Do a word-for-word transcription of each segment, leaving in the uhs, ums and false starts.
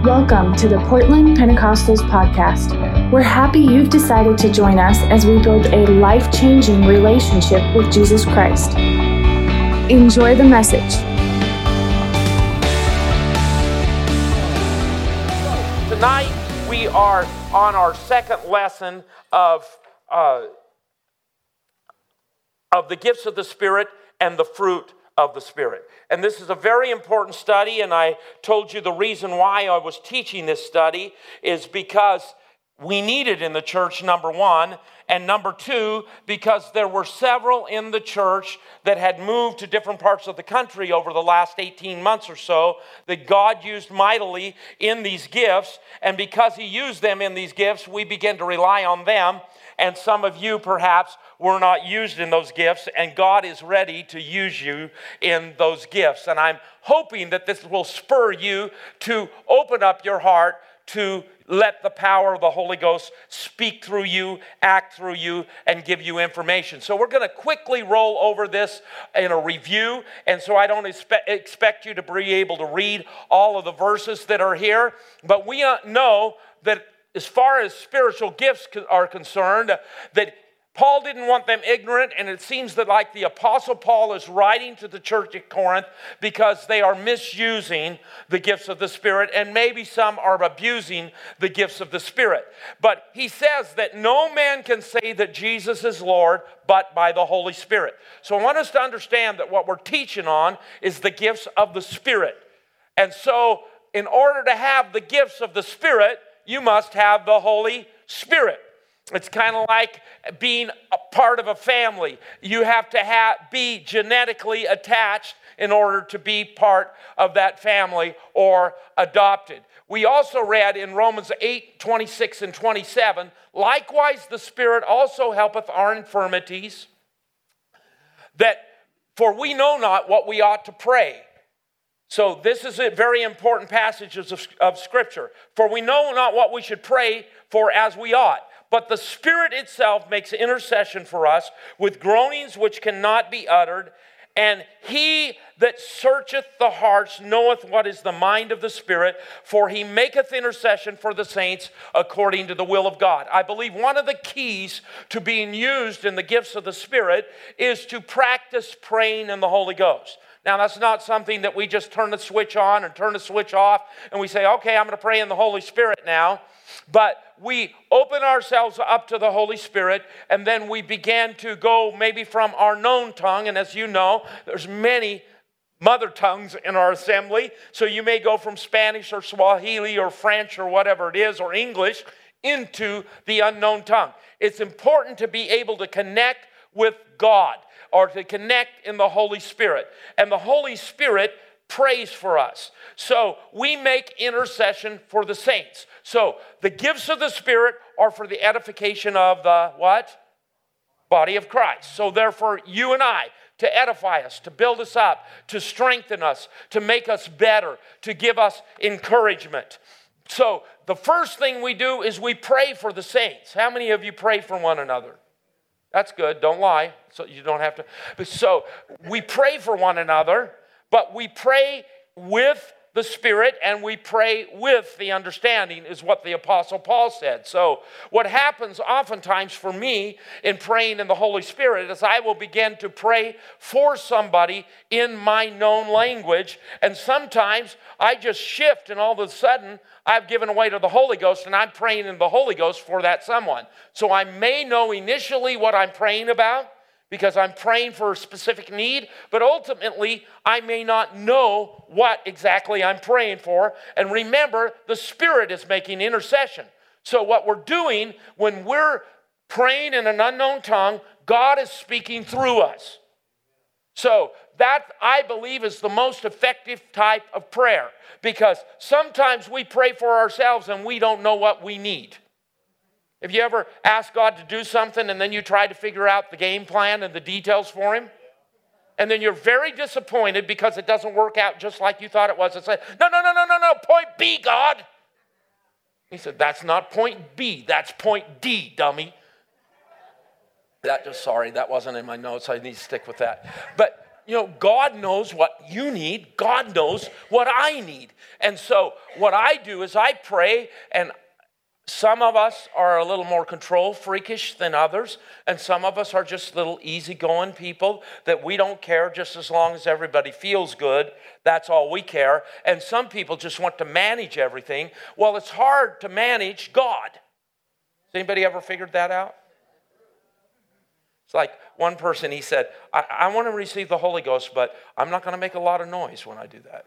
Welcome to the Portland Pentecostals podcast. We're happy you've decided to join us as we build a life-changing relationship with Jesus Christ. Enjoy the message. Tonight we are on our second lesson of, uh, of the gifts of the Spirit and the fruit of the Spirit. And this is a very important study, and I told you the reason why I was teaching this study is because we need it in the church, number one, and number two, because there were several in the church that had moved to different parts of the country over the last eighteen months or so that God used mightily in these gifts, and because He used them in these gifts, we began to rely on them. And some of you perhaps were not used in those gifts, and God is ready to use you in those gifts. And I'm hoping that this will spur you to open up your heart to let the power of the Holy Ghost speak through you, act through you, and give you information. So we're going to quickly roll over this in a review, and so I don't expect, expect you to be able to read all of the verses that are here, but we know that as far as spiritual gifts are concerned, that Paul didn't want them ignorant, and it seems that like the Apostle Paul is writing to the church at Corinth because they are misusing the gifts of the Spirit, and maybe some are abusing the gifts of the Spirit. But he says that no man can say that Jesus is Lord but by the Holy Spirit. So I want us to understand that what we're teaching on is the gifts of the Spirit. And so in order to have the gifts of the Spirit, you must have the Holy Spirit. It's kind of like being a part of a family. You have to have, be genetically attached in order to be part of that family or adopted. We also read in Romans eight, twenty-six and twenty-seven, likewise the Spirit also helpeth our infirmities, that for we know not what we ought to pray. So this is a very important passage of, of Scripture. For we know not what we should pray for as we ought, but the Spirit itself makes intercession for us with groanings which cannot be uttered. And He that searcheth the hearts knoweth what is the mind of the Spirit, for He maketh intercession for the saints according to the will of God. I believe one of the keys to being used in the gifts of the Spirit is to practice praying in the Holy Ghost. Now, that's not something that we just turn the switch on and turn the switch off and we say, okay, I'm going to pray in the Holy Spirit now. But we open ourselves up to the Holy Spirit, and then we begin to go maybe from our known tongue. And as you know, there's many mother tongues in our assembly. So you may go from Spanish or Swahili or French or whatever it is, or English, into the unknown tongue. It's important to be able to connect with God, or to connect in the Holy Spirit. And the Holy Spirit prays for us. So we make intercession for the saints. So the gifts of the Spirit are for the edification of the what? Body of Christ. So therefore you and I, to edify us, to build us up, to strengthen us, to make us better, to give us encouragement. So the first thing we do is we pray for the saints. How many of you pray for one another? That's good. Don't lie. So you don't have to. So we pray for one another, but we pray with the Spirit, and we pray with the understanding, is what the Apostle Paul said. So what happens oftentimes for me in praying in the Holy Spirit is I will begin to pray for somebody in my known language, and sometimes I just shift, and all of a sudden I've given away to the Holy Ghost, and I'm praying in the Holy Ghost for that someone. So I may know initially what I'm praying about, because I'm praying for a specific need, but ultimately, I may not know what exactly I'm praying for. And remember, the Spirit is making intercession. So what we're doing when we're praying in an unknown tongue, God is speaking through us. So that, I believe, is the most effective type of prayer, because sometimes we pray for ourselves and we don't know what we need. Have you ever asked God to do something and then you try to figure out the game plan and the details for Him? And then you're very disappointed because it doesn't work out just like you thought it was. It's like, no, no, no, no, no, no, point B, God. He said, that's not point B, that's point D, dummy. That just, sorry, that wasn't in my notes. I need to stick with that. But you know, God knows what you need. God knows what I need. And so what I do is I pray, and some of us are a little more control freakish than others, and some of us are just little easygoing people that we don't care just as long as everybody feels good. That's all we care. And some people just want to manage everything. Well, it's hard to manage God. Has anybody ever figured that out? It's like one person, he said, I, I want to receive the Holy Ghost, but I'm not going to make a lot of noise when I do that.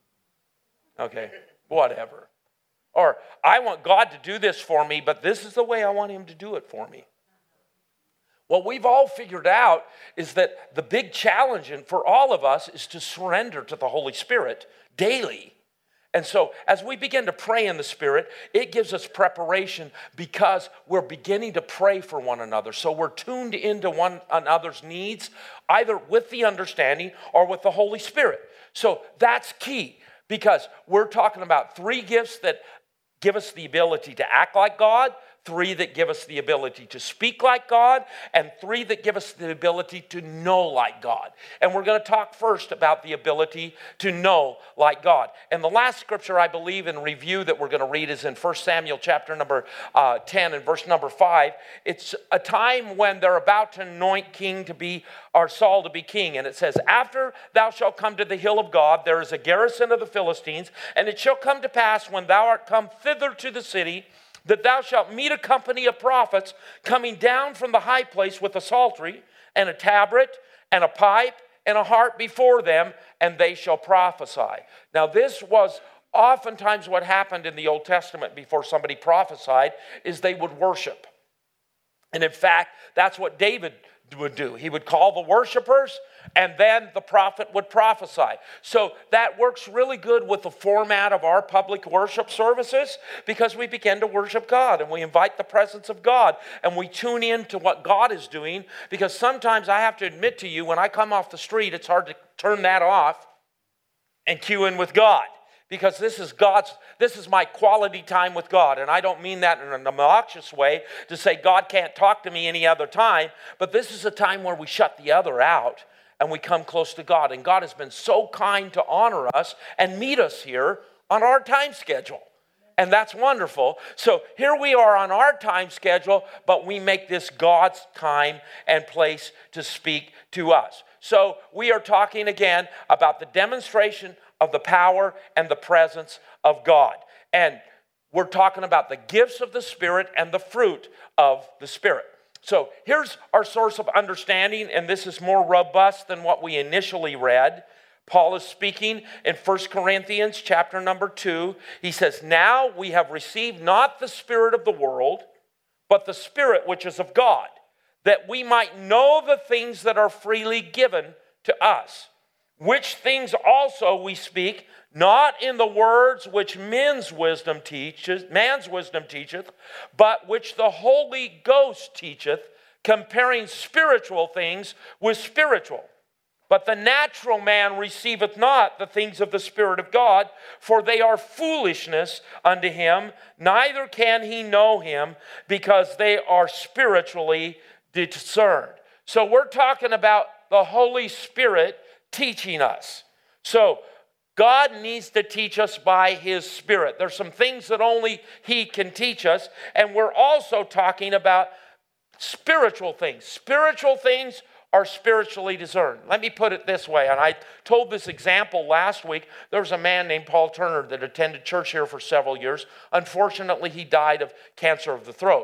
Okay, whatever. Or, I want God to do this for me, but this is the way I want him to do it for me. What we've all figured out is that the big challenge for all of us is to surrender to the Holy Spirit daily. And so as we begin to pray in the Spirit, it gives us preparation because we're beginning to pray for one another. So we're tuned into one another's needs, either with the understanding or with the Holy Spirit. So that's key, because we're talking about three gifts that give us the ability to act like God, three that give us the ability to speak like God, and three that give us the ability to know like God. And we're going to talk first about the ability to know like God. And the last scripture I believe in review that we're going to read is in First Samuel chapter number uh, ten and verse number five. It's a time when they're about to anoint king to be, or Saul to be king. And it says, after thou shalt come to the hill of God, there is a garrison of the Philistines, and it shall come to pass when thou art come thither to the city, that thou shalt meet a company of prophets coming down from the high place with a psaltery and a tabret and a pipe and a harp before them, and they shall prophesy. Now this was oftentimes what happened in the Old Testament before somebody prophesied, is they would worship. And in fact, that's what David would do. He would call the worshipers, and then the prophet would prophesy. So that works really good with the format of our public worship services, because we begin to worship God and we invite the presence of God and we tune in to what God is doing. Because sometimes I have to admit to you, when I come off the street, it's hard to turn that off and cue in with God. Because this is God's, this is my quality time with God. And I don't mean that in an obnoxious way to say God can't talk to me any other time. But this is a time where we shut the other out and we come close to God. And God has been so kind to honor us and meet us here on our time schedule. And that's wonderful. So here we are on our time schedule, but we make this God's time and place to speak to us. So we are talking again about the demonstration of the power and the presence of God. And we're talking about the gifts of the Spirit and the fruit of the Spirit. So here's our source of understanding, and this is more robust than what we initially read. Paul is speaking in First Corinthians chapter number two. He says, now we have received not the spirit of the world, but the Spirit which is of God, that we might know the things that are freely given to us. Which things also we speak, not in the words which men's wisdom teaches, man's wisdom teacheth, but which the Holy Ghost teacheth, comparing spiritual things with spiritual. But the natural man receiveth not the things of the Spirit of God, for they are foolishness unto him, neither can he know him, because they are spiritually discerned. So we're talking about the Holy Spirit teaching us. So God needs to teach us by His Spirit. There's some things that only He can teach us. And we're also talking about spiritual things. Spiritual things are spiritually discerned. Let me put it this way. And I told this example last week. There was a man named Paul Turner that attended church here for several years. Unfortunately, he died of cancer of the throat.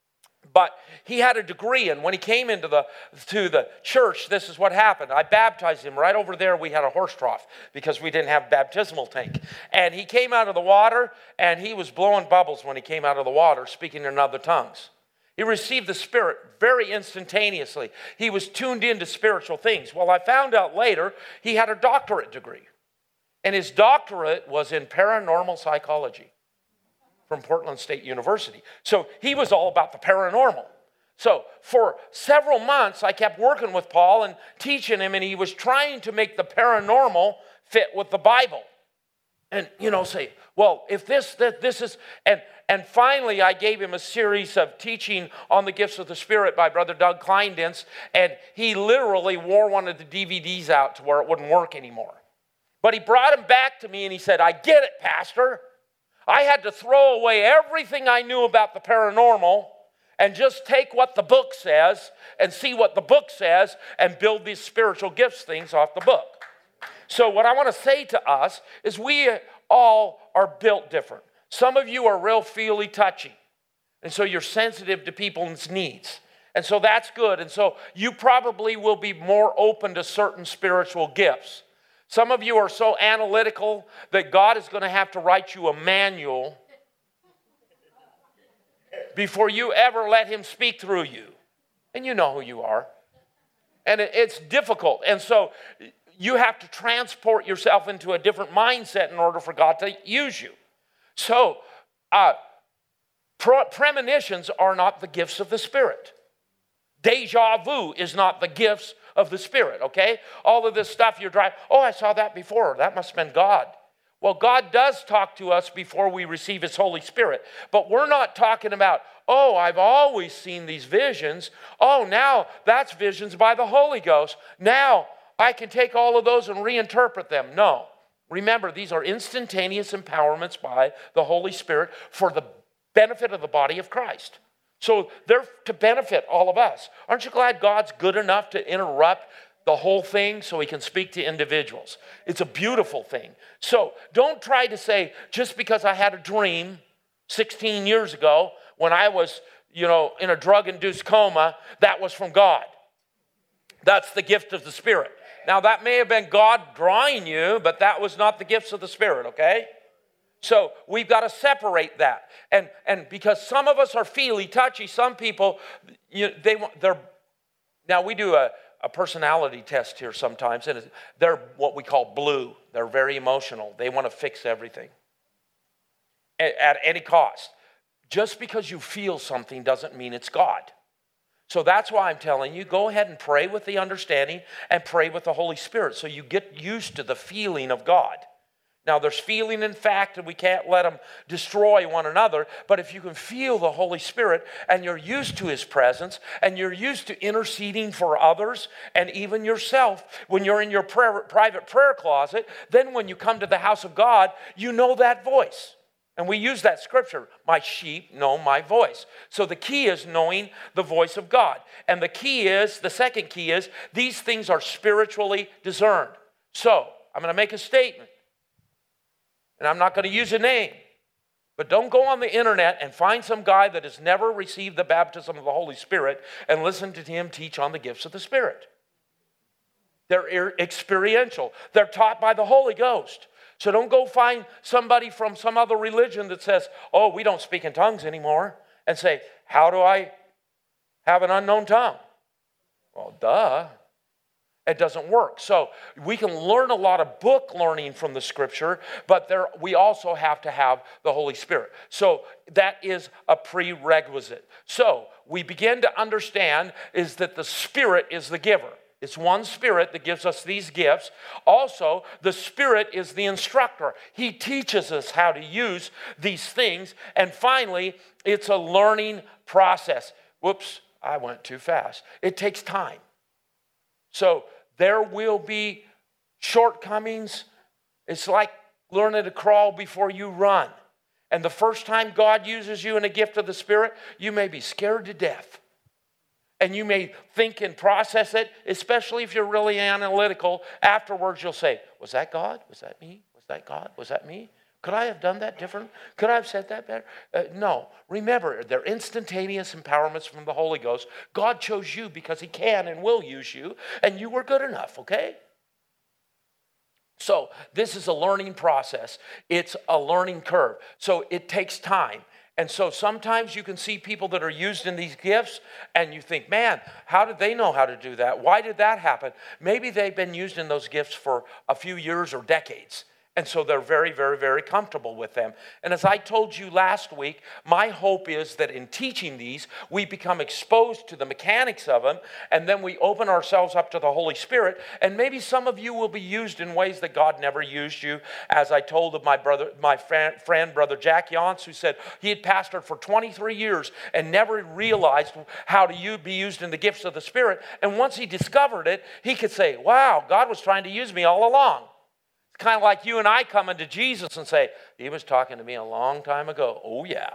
But he had a degree, and when he came into the to the church, this is what happened. I baptized him. Right over there, we had a horse trough because we didn't have a baptismal tank. And he came out of the water, and he was blowing bubbles when he came out of the water, speaking in other tongues. He received the Spirit very instantaneously. He was tuned into spiritual things. Well, I found out later he had a doctorate degree, and his doctorate was in paranormal psychology from Portland State University. So he was all about the paranormal. So for several months, I kept working with Paul and teaching him, and he was trying to make the paranormal fit with the Bible. And, you know, say, well, if this, that this is, and and finally I gave him a series of teaching on the gifts of the Spirit by Brother Doug Kleindens, and he literally wore one of the D V Ds out to where it wouldn't work anymore. But he brought him back to me and he said, I get it, Pastor. I had to throw away everything I knew about the paranormal and just take what the book says and see what the book says and build these spiritual gifts things off the book. So what I want to say to us is we all are built different. Some of you are real feely touchy. And so you're sensitive to people's needs. And so that's good. And so you probably will be more open to certain spiritual gifts. Some of you are so analytical that God is going to have to write you a manual before you ever let him speak through you. And you know who you are. And it's difficult. And so you have to transport yourself into a different mindset in order for God to use you. So, uh, pre- premonitions are not the gifts of the Spirit. Deja vu is not the gifts of the Spirit, okay? All of this stuff you're driving, oh, I saw that before. That must have been God. Well, God does talk to us before we receive his Holy Spirit. But we're not talking about, oh, I've always seen these visions. Oh, now that's visions by the Holy Ghost. Now I can take all of those and reinterpret them. No. Remember, these are instantaneous empowerments by the Holy Spirit for the benefit of the body of Christ. So they're to benefit all of us. Aren't you glad God's good enough to interrupt the whole thing so he can speak to individuals? It's a beautiful thing. So don't try to say, just because I had a dream sixteen years ago when I was, you know, in a drug-induced coma, that was from God. That's the gift of the Spirit. Now, that may have been God drawing you, but that was not the gifts of the Spirit, okay? So we've got to separate that. And and because some of us are feely, touchy, some people, you, they they're, now we do a, a personality test here sometimes, and they're what we call blue. They're very emotional. They want to fix everything at, at any cost. Just because you feel something doesn't mean it's God. So that's why I'm telling you, go ahead and pray with the understanding and pray with the Holy Spirit so you get used to the feeling of God. Now, there's feeling and fact, and we can't let them destroy one another. But if you can feel the Holy Spirit and you're used to his presence and you're used to interceding for others and even yourself when you're in your prayer, private prayer closet, then when you come to the house of God, you know that voice. And we use that scripture, my sheep know my voice. So the key is knowing the voice of God. And the key is, the second key is, these things are spiritually discerned. So, I'm going to make a statement. And I'm not going to use a name. But don't go on the internet and find some guy that has never received the baptism of the Holy Spirit and listen to him teach on the gifts of the Spirit. They're experiential. They're taught by the Holy Ghost. So don't go find somebody from some other religion that says, oh, we don't speak in tongues anymore, and say, how do I have an unknown tongue? Well, duh. It doesn't work. So we can learn a lot of book learning from the scripture, but there we also have to have the Holy Spirit. So that is a prerequisite. So we begin to understand is that the Spirit is the giver. It's one Spirit that gives us these gifts. Also, the Spirit is the instructor. He teaches us how to use these things. And finally, it's a learning process. Whoops, I went too fast. It takes time. So there will be shortcomings. It's like learning to crawl before you run. And the first time God uses you in a gift of the Spirit, you may be scared to death. And you may think and process it, especially if you're really analytical. Afterwards, you'll say, was that God? Was that me? Was that God? Was that me? Could I have done that different? Could I have said that better? Uh, no. Remember, they're instantaneous empowerments from the Holy Ghost. God chose you because he can and will use you, and you were good enough, okay? So this is a learning process. It's a learning curve. So it takes time. And so sometimes you can see people that are used in these gifts and you think, man, how did they know how to do that? Why did that happen? Maybe they've been used in those gifts for a few years or decades. And so they're very, very, very comfortable with them. And as I told you last week, my hope is that in teaching these, we become exposed to the mechanics of them, and then we open ourselves up to the Holy Spirit. And maybe some of you will be used in ways that God never used you. As I told of my brother, my friend, Brother Jack Yance, who said he had pastored for twenty-three years and never realized how to be used in the gifts of the Spirit. And once he discovered it, he could say, wow, God was trying to use me all along. Kind of like you and I coming to Jesus and say, he was talking to me a long time ago. Oh, yeah.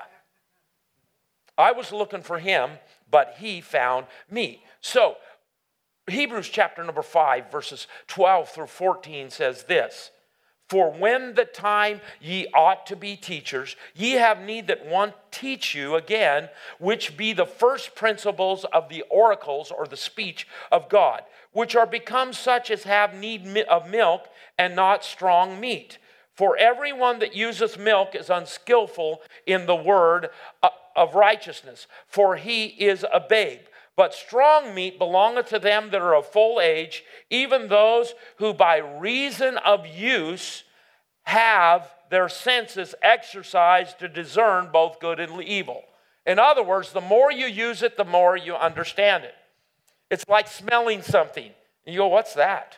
I was looking for him, but he found me. So, Hebrews chapter number five, verses twelve through fourteen says this. For when the time ye ought to be teachers, ye have need that one teach you again, which be the first principles of the oracles or the speech of God, which are become such as have need of milk and not strong meat. For everyone that useth milk is unskillful in the word of righteousness, for he is a babe. But strong meat belongeth to them that are of full age, even those who by reason of use have their senses exercised to discern both good and evil. In other words, the more you use it, the more you understand it. It's like smelling something. And you go, what's that?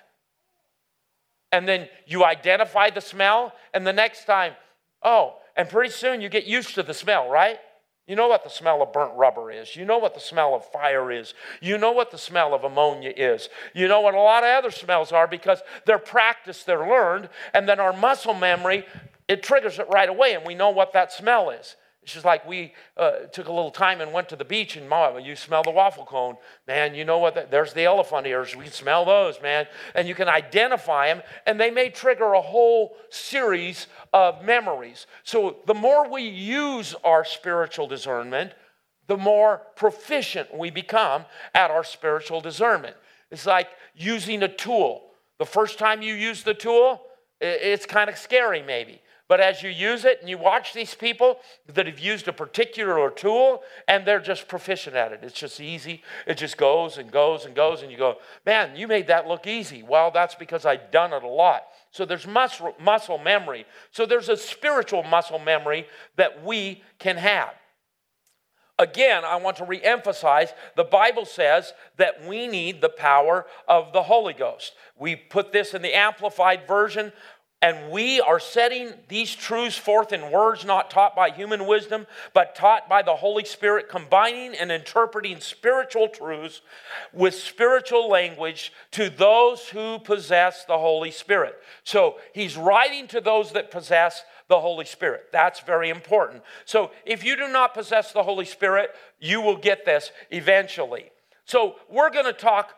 And then you identify the smell, and the next time, oh, and pretty soon you get used to the smell, right? You know what the smell of burnt rubber is. You know what the smell of fire is. You know what the smell of ammonia is. You know what a lot of other smells are because they're practiced, they're learned, and then our muscle memory, it triggers it right away, and we know what that smell is. It's just like we uh, took a little time and went to the beach, and Mom, you smell the waffle cone. Man, you know what? The, there's the elephant ears. We can smell those, man. And you can identify them, and they may trigger a whole series of memories. So the more we use our spiritual discernment, the more proficient we become at our spiritual discernment. It's like using a tool. The first time you use the tool, it's kind of scary maybe. But as you use it and you watch these people that have used a particular tool and they're just proficient at it. It's just easy. It just goes and goes and goes and you go, man, you made that look easy. Well, that's because I've done it a lot. So there's muscle, muscle memory. So there's a spiritual muscle memory that we can have. Again, I want to reemphasize, the Bible says that we need the power of the Holy Ghost. We put this in the Amplified Version. And we are setting these truths forth in words not taught by human wisdom, but taught by the Holy Spirit, combining and interpreting spiritual truths with spiritual language to those who possess the Holy Spirit. So he's writing to those that possess the Holy Spirit. That's very important. So if you do not possess the Holy Spirit, you will get this eventually. So we're going to talk.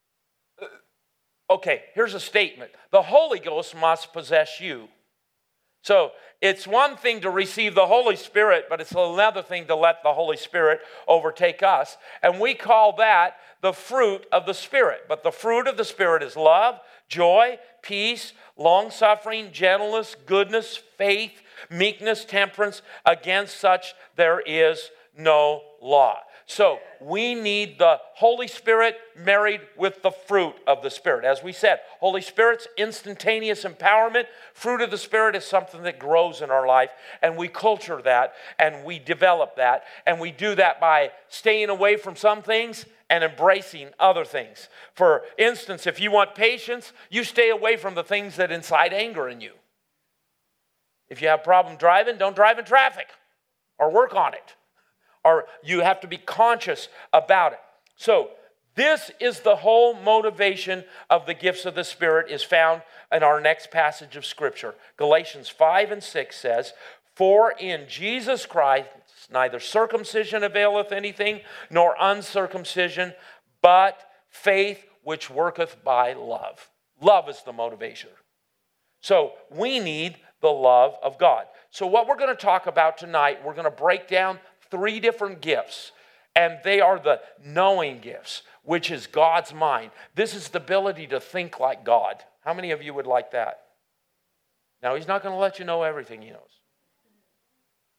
Okay, here's a statement. The Holy Ghost must possess you. So it's one thing to receive the Holy Spirit, but it's another thing to let the Holy Spirit overtake us. And we call that the fruit of the Spirit. But the fruit of the Spirit is love, joy, peace, long-suffering, gentleness, goodness, faith, meekness, temperance. Against such there is no law. So we need the Holy Spirit married with the fruit of the Spirit. As we said, Holy Spirit's instantaneous empowerment. Fruit of the Spirit is something that grows in our life, and we culture that, and we develop that, and we do that by staying away from some things and embracing other things. For instance, if you want patience, you stay away from the things that incite anger in you. If you have a problem driving, don't drive in traffic or work on it. Or you have to be conscious about it. So this is the whole motivation of the gifts of the Spirit is found in our next passage of Scripture. Galatians five and six says, for in Jesus Christ neither circumcision availeth anything, nor uncircumcision, but faith which worketh by love. Love is the motivation. So we need the love of God. So what we're going to talk about tonight, we're going to break down three different gifts, and they are the knowing gifts, which is God's mind. This is the ability to think like God. How many of you would like that? Now, he's not going to let you know everything he knows.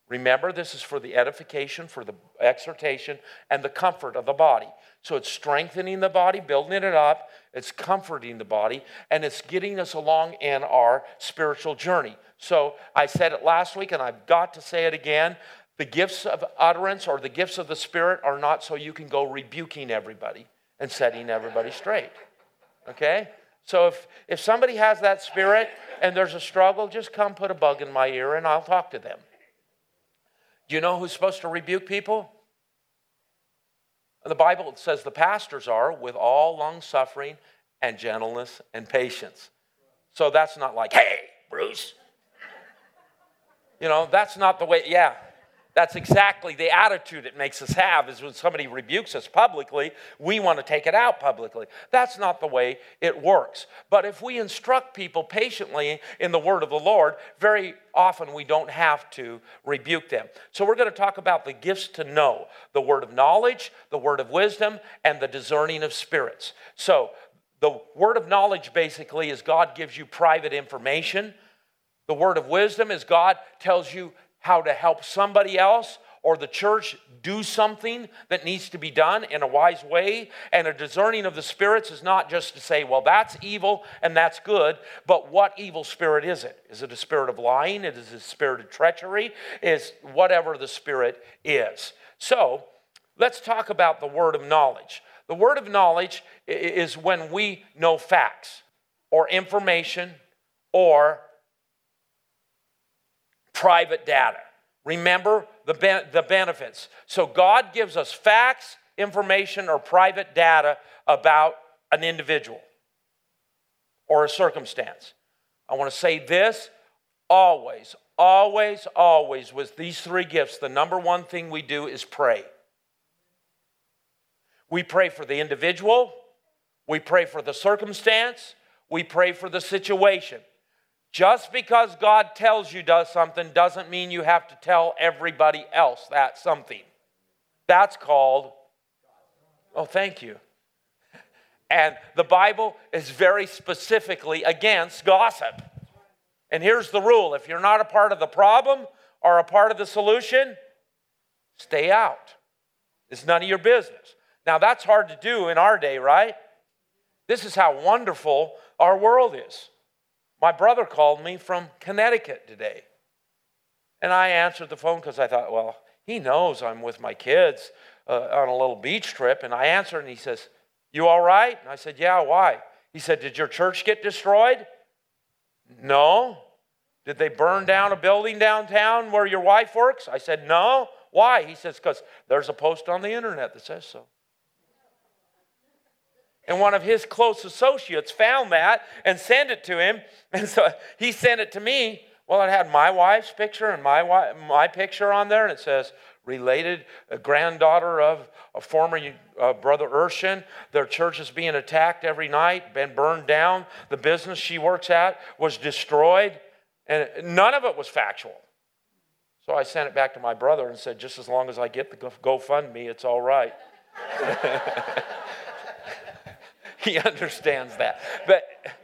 Remember, this is for the edification, for the exhortation, and the comfort of the body. So it's strengthening the body, building it up, it's comforting the body, and it's getting us along in our spiritual journey. So I said it last week, and I've got to say it again. The gifts of utterance or the gifts of the Spirit are not so you can go rebuking everybody and setting everybody straight. Okay? So if, if somebody has that spirit and there's a struggle, just come put a bug in my ear and I'll talk to them. Do you know who's supposed to rebuke people? The Bible says the pastors are with all long-suffering and gentleness and patience. So that's not like, hey, Bruce. You know, that's not the way, yeah. That's exactly the attitude it makes us have, is when somebody rebukes us publicly, we want to take it out publicly. That's not the way it works. But if we instruct people patiently in the word of the Lord, very often we don't have to rebuke them. So we're going to talk about the gifts to know, the word of knowledge, the word of wisdom, and the discerning of spirits. So the word of knowledge basically is God gives you private information. The word of wisdom is God tells you how to help somebody else or the church do something that needs to be done in a wise way. And a discerning of the spirits is not just to say, well, that's evil and that's good, but what evil spirit is it? Is it a spirit of lying? Is it a spirit of treachery? Is whatever the spirit is. So let's talk about the word of knowledge. The word of knowledge is when we know facts or information or private data. Remember the, ben- the benefits. So God gives us facts, information, or private data about an individual or a circumstance. I want to say this, always, always, always, with these three gifts, the number one thing we do is pray. We pray for the individual, we pray for the circumstance, we pray for the situation. Just because God tells you does something doesn't mean you have to tell everybody else that something. That's called, oh, thank you. And the Bible is very specifically against gossip. And here's the rule. If you're not a part of the problem or a part of the solution, stay out. It's none of your business. Now, that's hard to do in our day, right? This is how wonderful our world is. My brother called me from Connecticut today. And I answered the phone because I thought, well, he knows I'm with my kids uh, on a little beach trip. And I answered and he says, you all right? And I said, yeah, why? He said, did your church get destroyed? No. Did they burn down a building downtown where your wife works? I said, no. Why? He says, because there's a post on the internet that says so. And one of his close associates found that and sent it to him. And so he sent it to me. Well, it had my wife's picture and my wife, my picture on there. And it says, related, a granddaughter of a former uh, Brother Urshan. Their church is being attacked every night, been burned down. The business she works at was destroyed. And none of it was factual. So I sent it back to my brother and said, just as long as I get the GoFundMe, it's all right. He understands that. But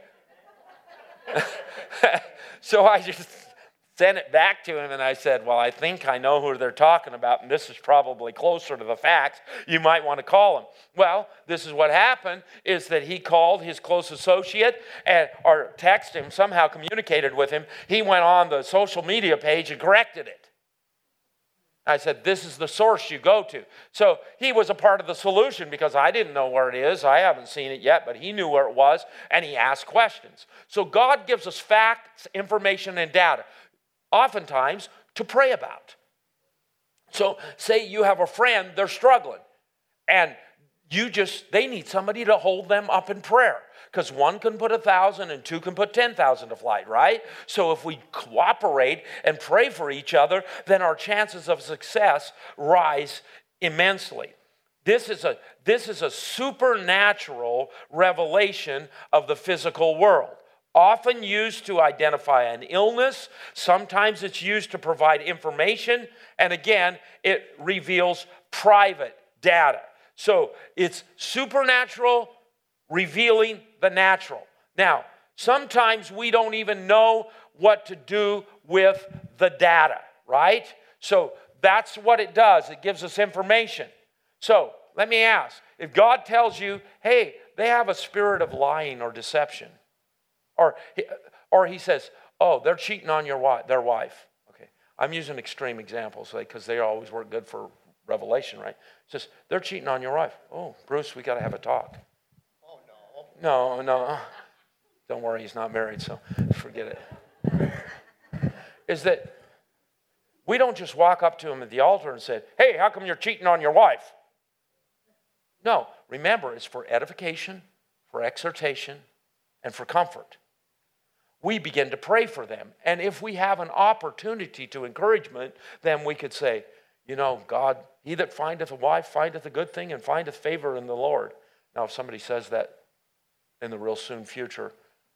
so I just sent it back to him and I said, well, I think I know who they're talking about and this is probably closer to the facts. You might want to call him. Well, this is what happened is that he called his close associate and, or texted him, somehow communicated with him. He went on the social media page and corrected it. I said, this is the source you go to. So he was a part of the solution because I didn't know where it is. I haven't seen it yet, but he knew where it was, and he asked questions. So God gives us facts, information, and data, oftentimes to pray about. So say you have a friend, they're struggling, and you just, they need somebody to hold them up in prayer. Because one can put a thousand and two can put ten thousand to flight, right? So if we cooperate and pray for each other, then our chances of success rise immensely. This is a, this is a supernatural revelation of the physical world. Often used to identify an illness. Sometimes it's used to provide information. And again, it reveals private data. So it's supernatural, revealing the natural. Now, sometimes we don't even know what to do with the data, right? So that's what it does. It gives us information. So let me ask, if God tells you, hey, they have a spirit of lying or deception, or, or he says, oh, they're cheating on your wife, their wife. Okay, I'm using extreme examples because they always work good for revelation, right? It says, they're cheating on your wife. Oh, Bruce, we got to have a talk. Oh, no. No, no. Don't worry, he's not married, so forget it. Is that we don't just walk up to him at the altar and say, hey, how come you're cheating on your wife? No, remember, it's for edification, for exhortation, and for comfort. We begin to pray for them. And if we have an opportunity to encouragement, then we could say, you know, God, he that findeth a wife findeth a good thing and findeth favor in the Lord. Now, if somebody says that in the real soon future,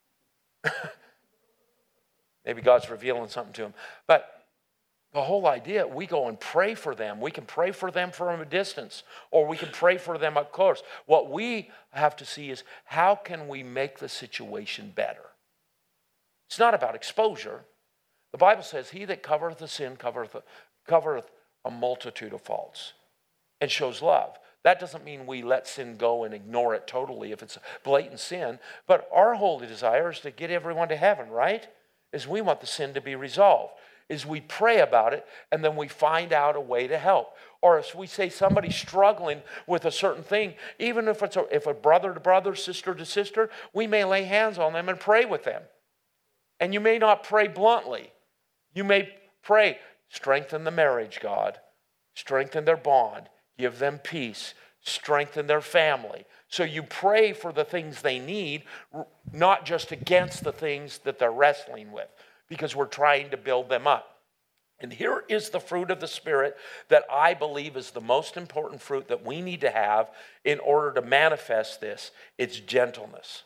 maybe God's revealing something to him. But the whole idea, we go and pray for them. We can pray for them from a distance, or we can pray for them up close. What we have to see is, how can we make the situation better? It's not about exposure. The Bible says, he that covereth a sin covereth a, covereth a multitude of faults, and shows love. That doesn't mean we let sin go and ignore it totally if it's blatant sin, but our holy desire is to get everyone to heaven, right? Is we want the sin to be resolved. Is we pray about it, and then we find out a way to help. Or if we say somebody's struggling with a certain thing, even if it's a, if a brother to brother, sister to sister, we may lay hands on them and pray with them. And you may not pray bluntly. You may pray, strengthen the marriage, God. Strengthen their bond. Give them peace. Strengthen their family. So you pray for the things they need, not just against the things that they're wrestling with, because we're trying to build them up. And here is the fruit of the Spirit that I believe is the most important fruit that we need to have in order to manifest this. It's gentleness.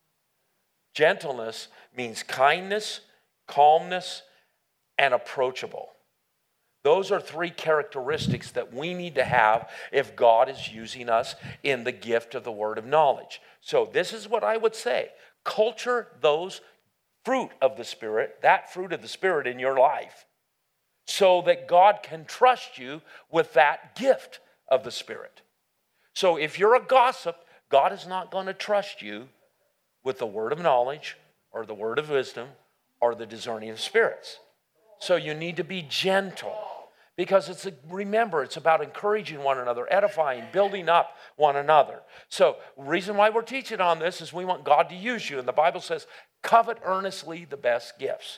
Gentleness means kindness, calmness, and approachable. Those are three characteristics that we need to have if God is using us in the gift of the word of knowledge. So this is what I would say. Culture those fruit of the Spirit, that fruit of the Spirit in your life, so that God can trust you with that gift of the Spirit. So if you're a gossip, God is not going to trust you with the word of knowledge or the word of wisdom or the discerning of spirits. So you need to be gentle, because it's a, remember, it's about encouraging one another, edifying, building up one another. So the reason why we're teaching on this is we want God to use you. And the Bible says, covet earnestly the best gifts.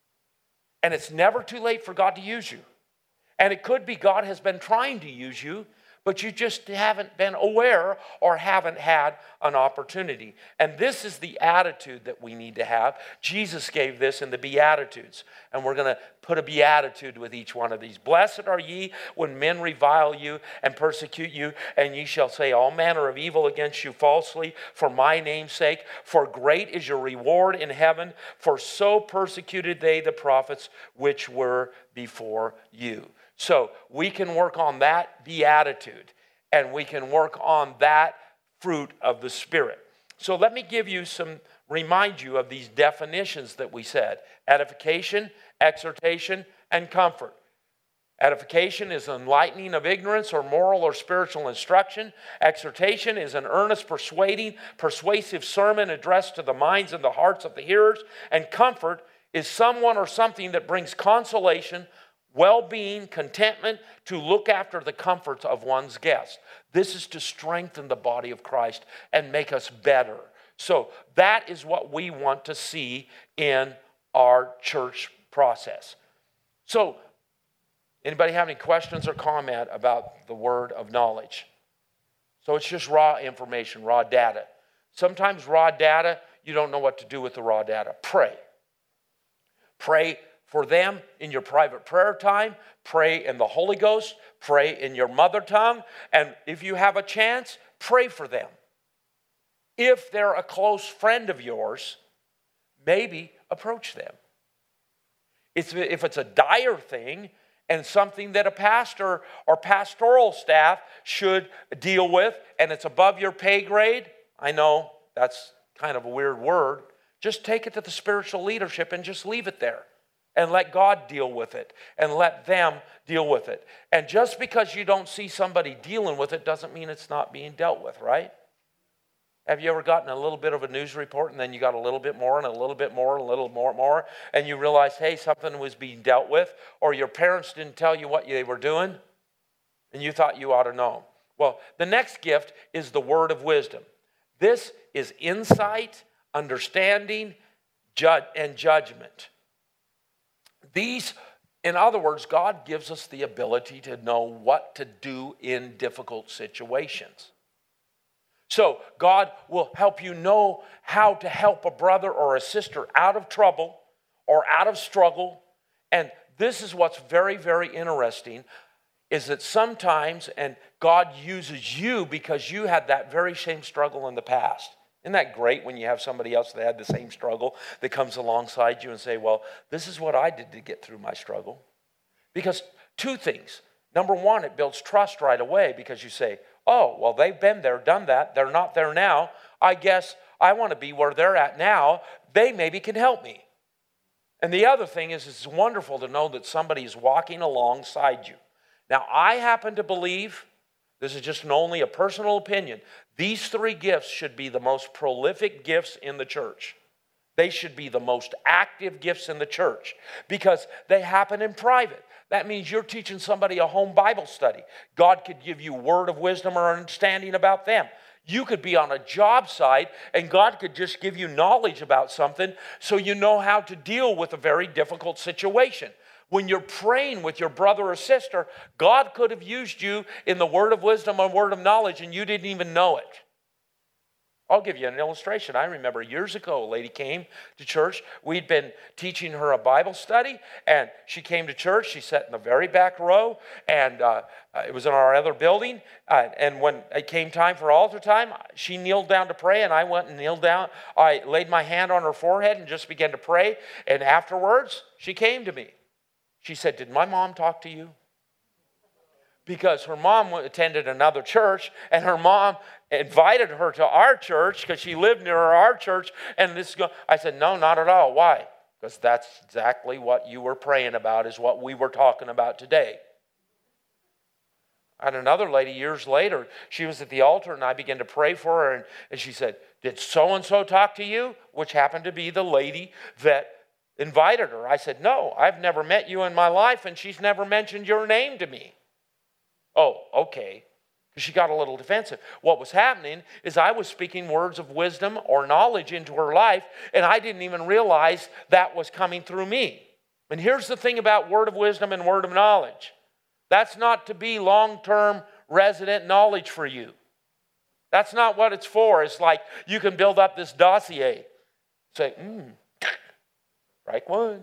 And it's never too late for God to use you. And it could be God has been trying to use you, but you just haven't been aware or haven't had an opportunity. And this is the attitude that we need to have. Jesus gave this in the Beatitudes. And we're going to put a beatitude with each one of these. Blessed are ye when men revile you and persecute you, and ye shall say all manner of evil against you falsely for my name's sake. For great is your reward in heaven, for so persecuted they the prophets which were before you. So we can work on that beatitude, and we can work on that fruit of the Spirit. So let me give you some, remind you of these definitions that we said. Edification, exhortation, and comfort. Edification is enlightening of ignorance or moral or spiritual instruction. Exhortation is an earnest, persuading, persuasive sermon addressed to the minds and the hearts of the hearers. And comfort is someone or something that brings consolation, well-being, contentment, to look after the comforts of one's guest. This is to strengthen the body of Christ and make us better. So that is what we want to see in our church process. So, anybody have any questions or comment about the word of knowledge? So it's just raw information, raw data. Sometimes raw data, you don't know what to do with the raw data. Pray. Pray for them in your private prayer time. Pray in the Holy Ghost. Pray in your mother tongue. And if you have a chance, pray for them. If they're a close friend of yours, maybe approach them. If it's a dire thing and something that a pastor or pastoral staff should deal with, and it's above your pay grade, I know that's kind of a weird word, just take it to the spiritual leadership and just leave it there. and let God deal with it and let them deal with it. And just because you don't see somebody dealing with it doesn't mean it's not being dealt with, right? Have you ever gotten a little bit of a news report and then you got a little bit more and a little bit more and a little more more and you realize, hey, something was being dealt with, or your parents didn't tell you what they were doing and you thought you ought to know? Well, the next gift is the word of wisdom. This is insight, understanding, judge, and judgment. These, in other words, God gives us the ability to know what to do in difficult situations. So God will help you know how to help a brother or a sister out of trouble or out of struggle. And this is what's very, very interesting, is that sometimes, and God uses you because you had that very same struggle in the past. Isn't that great when you have somebody else that had the same struggle that comes alongside you and say, well, this is what I did to get through my struggle? Because two things. Number one, it builds trust right away because you say, oh, well, they've been there, done that. They're not there now. I guess I want to be where they're at now. They maybe can help me. And the other thing is, it's wonderful to know that somebody is walking alongside you. Now, I happen to believe, this is just an only a personal opinion, these three gifts should be the most prolific gifts in the church. They should be the most active gifts in the church because they happen in private. That means you're teaching somebody a home Bible study. God could give you word of wisdom or understanding about them. You could be on a job site and God could just give you knowledge about something so you know how to deal with a very difficult situation. When you're praying with your brother or sister, God could have used you in the word of wisdom or word of knowledge and you didn't even know it. I'll give you an illustration. I remember years ago, a lady came to church. We'd been teaching her a Bible study, and she came to church. She sat in the very back row, and uh, it was in our other building. Uh, and when it came time for altar time, she kneeled down to pray, and I went and kneeled down. I laid my hand on her forehead and just began to pray. And afterwards, she came to me. She said, did my mom talk to you? Because her mom attended another church, and her mom invited her to our church because she lived near our church. And this, I said, no, not at all. Why? Because that's exactly what you were praying about, is what we were talking about today. And another lady, years later, she was at the altar, and I began to pray for her, and, and she said, did so-and-so talk to you? Which happened to be the lady that invited her. I said, no, I've never met you in my life, and she's never mentioned your name to me. Oh, okay. Because she got a little defensive. What was happening is I was speaking words of wisdom or knowledge into her life, and I didn't even realize that was coming through me. And here's the thing about word of wisdom and word of knowledge. That's not to be long-term resident knowledge for you. That's not what it's for. It's like you can build up this dossier. Say, hmm, strike one.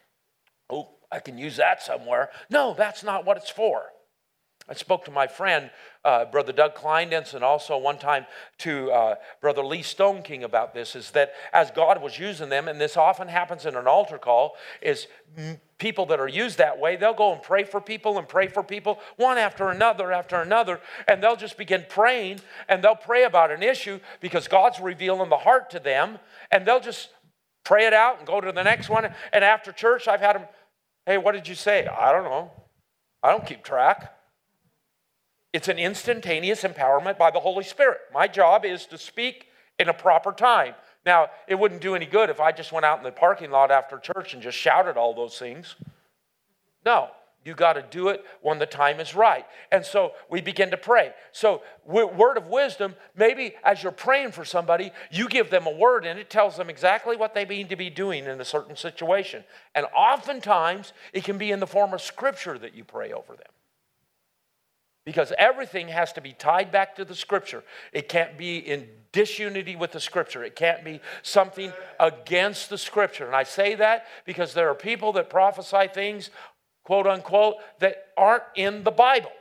Oh, I can use that somewhere. No, that's not what it's for. I spoke to my friend, uh, Brother Doug Kleindenson, and also one time to uh, Brother Lee Stone King about this, is that as God was using them, and this often happens in an altar call, is people that are used that way, they'll go and pray for people and pray for people, one after another after another, and they'll just begin praying, and they'll pray about an issue because God's revealing the heart to them, and they'll just pray it out and go to the next one. And after church, I've had them, hey, what did you say? I don't know. I don't keep track. It's an instantaneous empowerment by the Holy Spirit. My job is to speak in a proper time. Now, it wouldn't do any good if I just went out in the parking lot after church and just shouted all those things. No, you got to do it when the time is right. And so we begin to pray. So word of wisdom, maybe as you're praying for somebody, you give them a word and it tells them exactly what they need to be doing in a certain situation. And oftentimes, it can be in the form of scripture that you pray over them. Because everything has to be tied back to the Scripture. It can't be in disunity with the Scripture. It can't be something against the Scripture. And I say that because there are people that prophesy things, quote unquote, that aren't in the Bible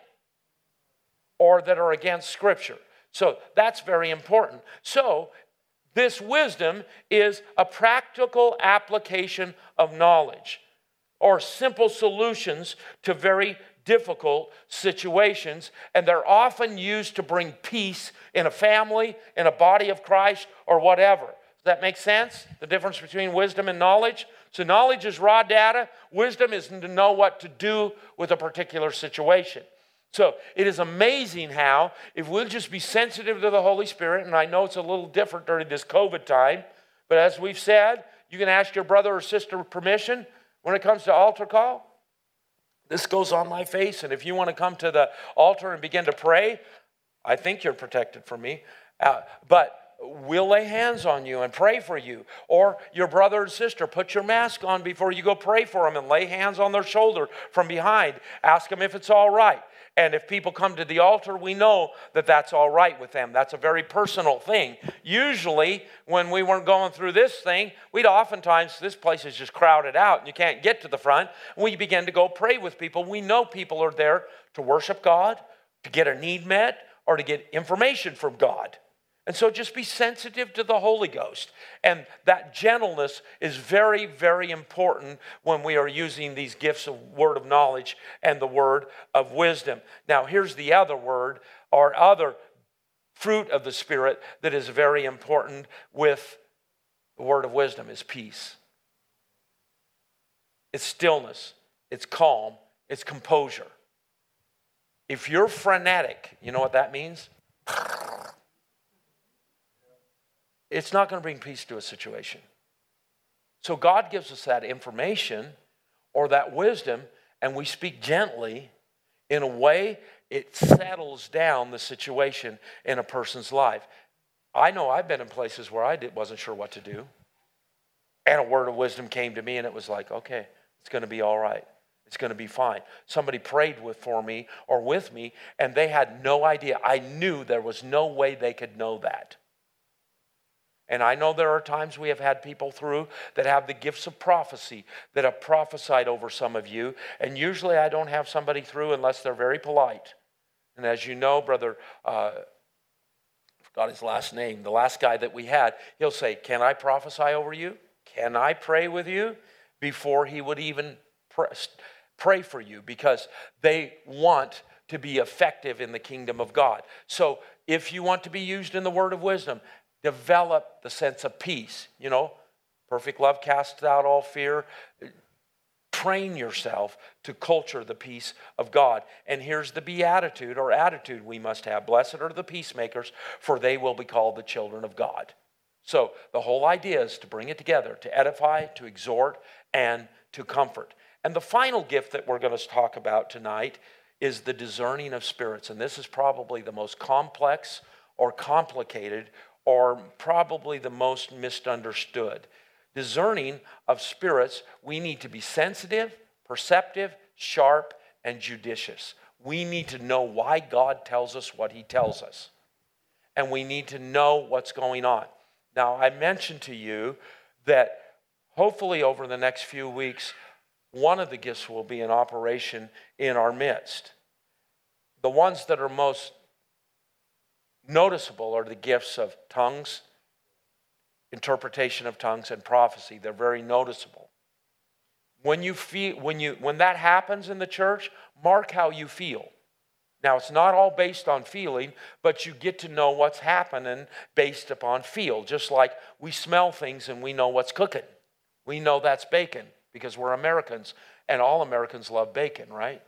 or that are against Scripture. So that's very important. So this wisdom is a practical application of knowledge or simple solutions to very difficult situations, and they're often used to bring peace in a family, in a body of Christ, or whatever. Does that make sense? The difference between wisdom and knowledge? So knowledge is raw data. Wisdom is to know what to do with a particular situation. So it is amazing how, if we'll just be sensitive to the Holy Spirit, and I know it's a little different during this COVID time, but as we've said, you can ask your brother or sister permission when it comes to altar call. This goes on my face, and if you want to come to the altar and begin to pray, I think you're protected from me. Uh, but we'll lay hands on you and pray for you. Or your brother and sister, put your mask on before you go pray for them and lay hands on their shoulder from behind. Ask them if it's all right. And if people come to the altar, we know that that's all right with them. That's a very personal thing. Usually, when we weren't going through this thing, we'd oftentimes, this place is just crowded out and you can't get to the front. We begin to go pray with people. We know people are there to worship God, to get a need met, or to get information from God. And so just be sensitive to the Holy Ghost. And that gentleness is very, very important when we are using these gifts of word of knowledge and the word of wisdom. Now, here's the other word, or other fruit of the Spirit that is very important with the word of wisdom is peace. It's stillness. It's calm. It's composure. If you're frenetic, you know what that means? It's not going to bring peace to a situation. So God gives us that information or that wisdom, and we speak gently in a way it settles down the situation in a person's life. I know I've been in places where I did, wasn't sure what to do, and a word of wisdom came to me, and it was like, okay, it's going to be all right. It's going to be fine. Somebody prayed with for me or with me, and they had no idea. I knew there was no way they could know that. And I know there are times we have had people through that have the gifts of prophecy that have prophesied over some of you. And usually I don't have somebody through unless they're very polite. And as you know, Brother, uh, I forgot his last name, the last guy that we had, he'll say, can I prophesy over you? Can I pray with you? Before he would even pray, pray for you, because they want to be effective in the kingdom of God. So if you want to be used in the word of wisdom, develop the sense of peace. You know, perfect love casts out all fear. Train yourself to culture the peace of God. And here's the beatitude or attitude we must have. Blessed are the peacemakers, for they will be called the children of God. So the whole idea is to bring it together, to edify, to exhort, and to comfort. And the final gift that we're going to talk about tonight is the discerning of spirits. And this is probably the most complex or complicated or probably the most misunderstood. Discerning of spirits, we need to be sensitive, perceptive, sharp, and judicious. We need to know why God tells us what he tells us. And we need to know what's going on. Now, I mentioned to you that hopefully over the next few weeks, one of the gifts will be in operation in our midst. The ones that are most noticeable are the gifts of tongues, interpretation of tongues, and prophecy. They're very noticeable. When you feel, when you when that happens in the church, mark how you feel. Now, it's not all based on feeling, but you get to know what's happening based upon feel. Just like we smell things and we know what's cooking. We know that's bacon because we're Americans, and all Americans love bacon, right?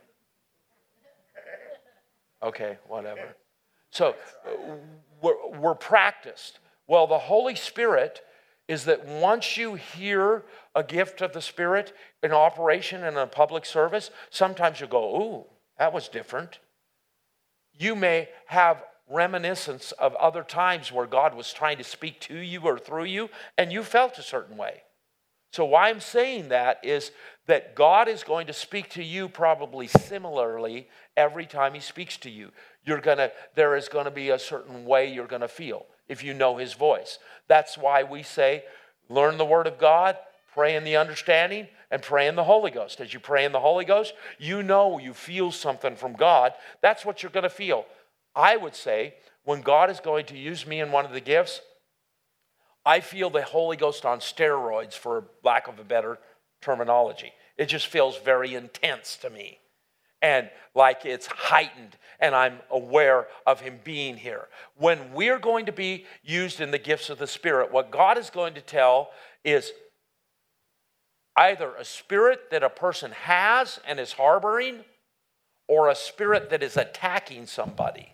Okay, whatever. So we're, we're practiced. Well, the Holy Spirit is that once you hear a gift of the Spirit in operation in a public service, sometimes you go, ooh, that was different. You may have reminiscence of other times where God was trying to speak to you or through you, and you felt a certain way. So why I'm saying that is that God is going to speak to you probably similarly every time he speaks to you. You're gonna, there is going to be a certain way you're going to feel if you know his voice. That's why we say, learn the word of God, pray in the understanding, and pray in the Holy Ghost. As you pray in the Holy Ghost, you know you feel something from God. That's what you're going to feel. I would say when God is going to use me in one of the gifts, I feel the Holy Ghost on steroids, for lack of a better terminology. It just feels very intense to me. And like it's heightened, and I'm aware of him being here. When we're going to be used in the gifts of the Spirit, what God is going to tell is, either a spirit that a person has and is harboring, or a spirit that is attacking somebody.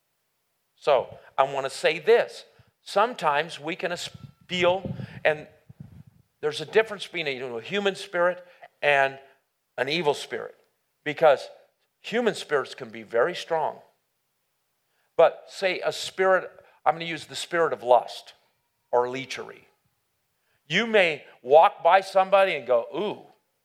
So I want to say this. Sometimes we can feel, and there's a difference between a human spirit and an evil spirit, because human spirits can be very strong. But say a spirit, I'm going to use the spirit of lust or lechery. You may walk by somebody and go, ooh.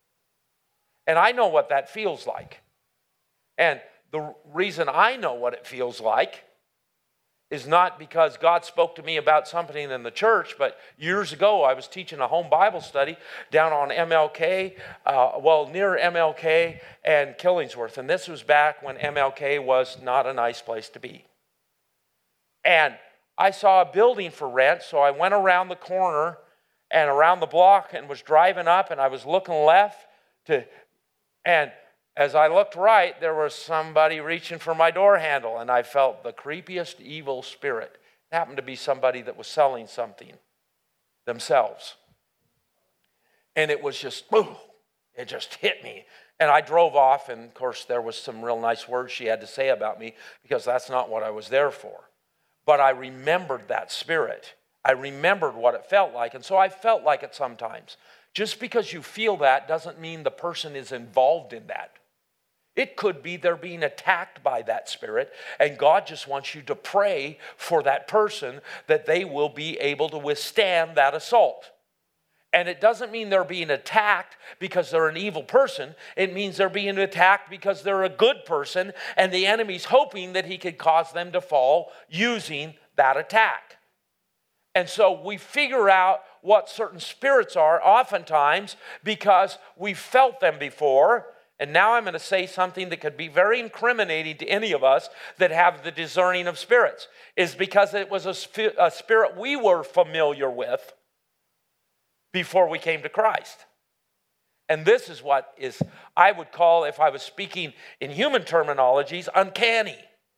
And I know what that feels like. And the reason I know what it feels like is not because God spoke to me about something in the church, but years ago I was teaching a home Bible study down on M L K, uh, well, near M L K and Killingsworth. And this was back when M L K was not a nice place to be. And I saw a building for rent, so I went around the corner and around the block and was driving up, and I was looking left to, and as I looked right, there was somebody reaching for my door handle, and I felt the creepiest evil spirit. It happened to be somebody that was selling something themselves. And it was just, ooh, it just hit me. And I drove off, and of course there was some real nice words she had to say about me, because that's not what I was there for. But I remembered that spirit. I remembered what it felt like, and so I felt like it sometimes. Just because you feel that doesn't mean the person is involved in that. It could be they're being attacked by that spirit, and God just wants you to pray for that person that they will be able to withstand that assault. And it doesn't mean they're being attacked because they're an evil person. It means they're being attacked because they're a good person, and the enemy's hoping that he could cause them to fall using that attack. And so we figure out what certain spirits are oftentimes because we felt them before. And now I'm going to say something that could be very incriminating to any of us that have the discerning of spirits, is because it was a, sp- a spirit we were familiar with before we came to Christ. And this is what is, I would call, if I was speaking in human terminologies, uncanny.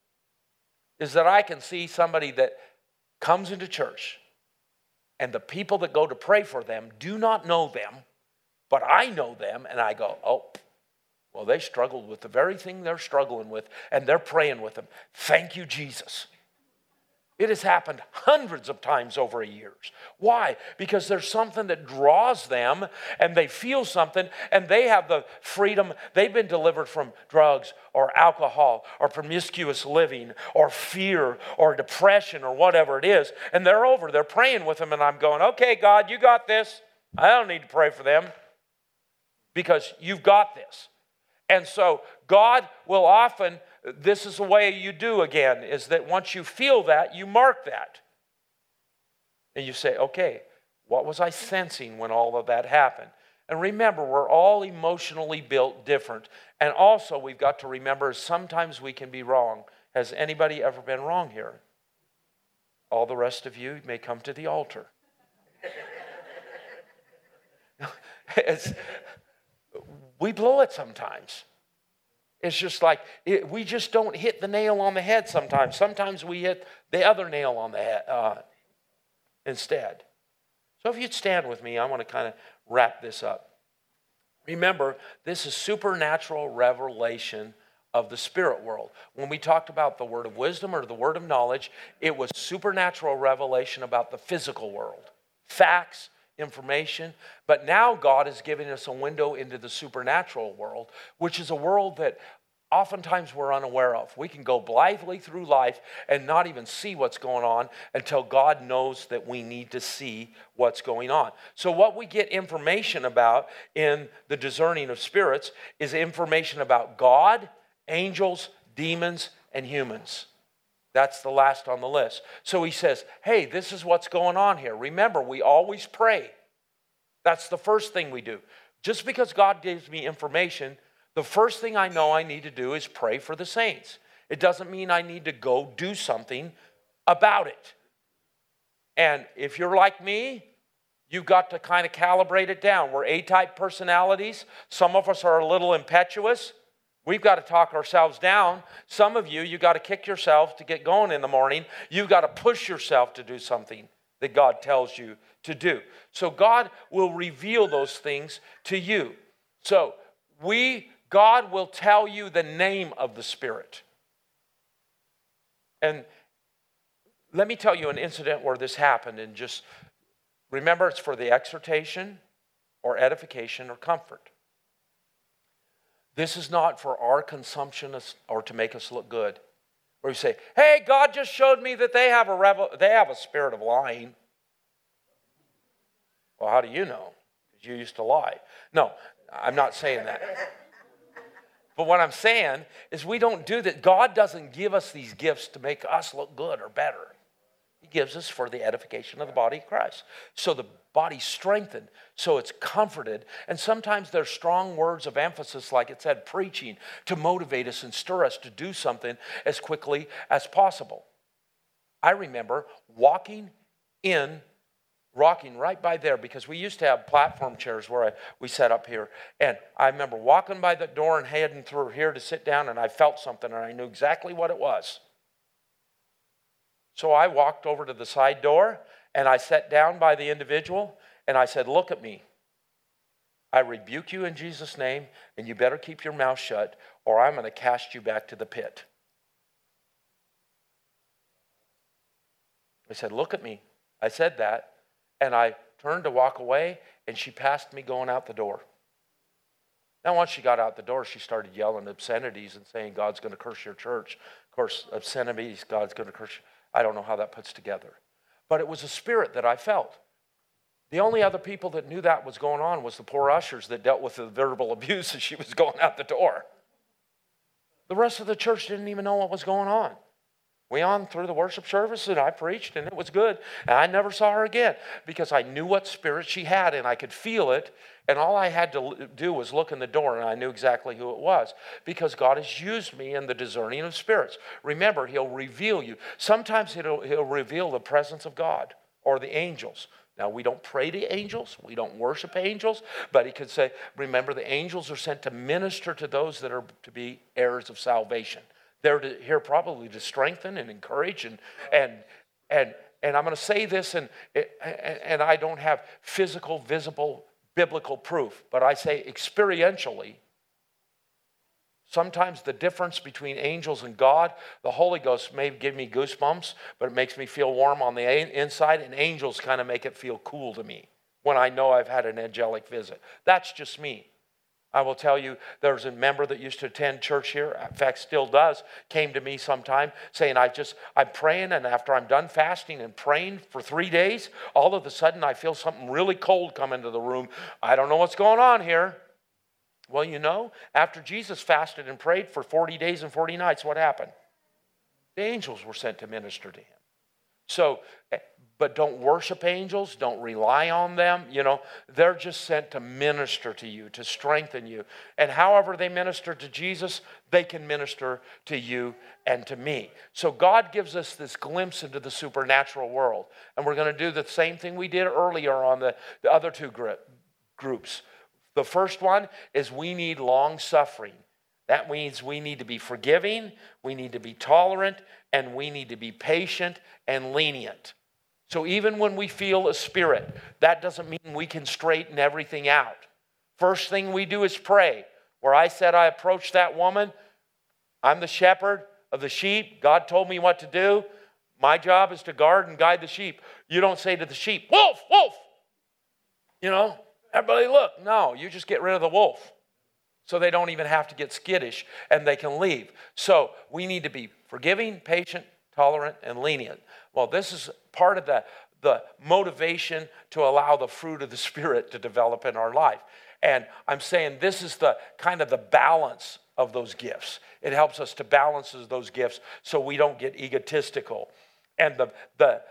Is that I can see somebody that comes into church, and the people that go to pray for them do not know them, but I know them, and I go, oh, well, they struggled with the very thing they're struggling with, and they're praying with them. Thank you, Jesus. It has happened hundreds of times over the years. Why? Because there's something that draws them, and they feel something, and they have the freedom. They've been delivered from drugs or alcohol or promiscuous living or fear or depression or whatever it is, and they're over. They're praying with them, and I'm going, okay, God, you got this. I don't need to pray for them because you've got this. And so God will often, this is the way you do again, is that once you feel that, you mark that. And you say, okay, what was I sensing when all of that happened? And remember, we're all emotionally built different. And also, we've got to remember, sometimes we can be wrong. Has anybody ever been wrong here? All the rest of you may come to the altar. It's, we blow it sometimes. It's just like, it, we just don't hit the nail on the head sometimes. Sometimes we hit the other nail on the head uh, instead. So if you'd stand with me, I want to kind of wrap this up. Remember, this is supernatural revelation of the spirit world. When we talked about the word of wisdom or the word of knowledge, it was supernatural revelation about the physical world. Facts, information, but now God is giving us a window into the supernatural world, which is a world that oftentimes we're unaware of. We can go blithely through life and not even see what's going on until God knows that we need to see what's going on. So what we get information about in the discerning of spirits is information about God, angels, demons, and humans. That's the last on the list. So he says, hey, this is what's going on here. Remember, we always pray. That's the first thing we do. Just because God gives me information, the first thing I know I need to do is pray for the saints. It doesn't mean I need to go do something about it. And if you're like me, you've got to kind of calibrate it down. We're A-type personalities. Some of us are a little impetuous. We've got to talk ourselves down. Some of you, you've got to kick yourself to get going in the morning. You've got to push yourself to do something that God tells you to do. So God will reveal those things to you. So we, God will tell you the name of the Spirit. And let me tell you an incident where this happened, and just remember, it's for the exhortation or edification or comfort. This is not for our consumption or to make us look good. Where we say, hey, God just showed me that they have a revel- they have a spirit of lying. Well, how do you know? Because you used to lie. No, I'm not saying that. But what I'm saying is we don't do that. God doesn't give us these gifts to make us look good or better. He gives us for the edification of the body of Christ. So the body's strengthened, so it's comforted. And sometimes there's strong words of emphasis, like it said, preaching, to motivate us and stir us to do something as quickly as possible. I remember walking in, rocking right by there, because we used to have platform chairs where I, we sat up here. And I remember walking by the door and heading through here to sit down, and I felt something, and I knew exactly what it was. So I walked over to the side door, and I sat down by the individual, and I said, look at me. I rebuke you in Jesus' name, and you better keep your mouth shut, or I'm going to cast you back to the pit. I said, look at me. I said that, and I turned to walk away, and she passed me going out the door. Now, once she got out the door, she started yelling obscenities and saying, God's going to curse your church. Of course, obscenities, God's going to curse you. I don't know how that puts together. But it was a spirit that I felt. The only other people that knew that was going on was the poor ushers that dealt with the verbal abuse as she was going out the door. The rest of the church didn't even know what was going on. We on through the worship service, and I preached, and it was good. And I never saw her again because I knew what spirit she had, and I could feel it. And all I had to do was look in the door, and I knew exactly who it was because God has used me in the discerning of spirits. Remember, He'll reveal you. Sometimes He'll, he'll reveal the presence of God or the angels. Now, we don't pray to angels. We don't worship angels. But He could say, remember, the angels are sent to minister to those that are to be heirs of salvation. They're to, here probably to strengthen and encourage. And, and, and, and I'm going to say this, and, and I don't have physical, visible, biblical proof, but I say experientially, sometimes the difference between angels and God, the Holy Ghost may give me goosebumps, but it makes me feel warm on the inside, and angels kind of make it feel cool to me when I know I've had an angelic visit. That's just me. I will tell you, there was a member that used to attend church here, in fact still does, came to me sometime saying, I just, I'm praying, and after I'm done fasting and praying for three days, all of a sudden I feel something really cold come into the room. I don't know what's going on here. Well, you know, after Jesus fasted and prayed for forty days and forty nights, what happened? The angels were sent to minister to him. So, but don't worship angels, don't rely on them, you know, they're just sent to minister to you, to strengthen you. And however they minister to Jesus, they can minister to you and to me. So God gives us this glimpse into the supernatural world. And we're going to do the same thing we did earlier on the, the other two groups. The first one is we need long suffering. That means we need to be forgiving, we need to be tolerant, and we need to be patient and lenient. So even when we feel a spirit, that doesn't mean we can straighten everything out. First thing we do is pray. Where I said I approached that woman, I'm the shepherd of the sheep. God told me what to do. My job is to guard and guide the sheep. You don't say to the sheep, wolf, wolf. You know, everybody look. No, you just get rid of the wolf. So they don't even have to get skittish and they can leave. So we need to be forgiving, patient, tolerant, and lenient. Well, this is part of the, the motivation to allow the fruit of the Spirit to develop in our life. And I'm saying this is the kind of the balance of those gifts. It helps us to balance those gifts so we don't get egotistical. And the, the,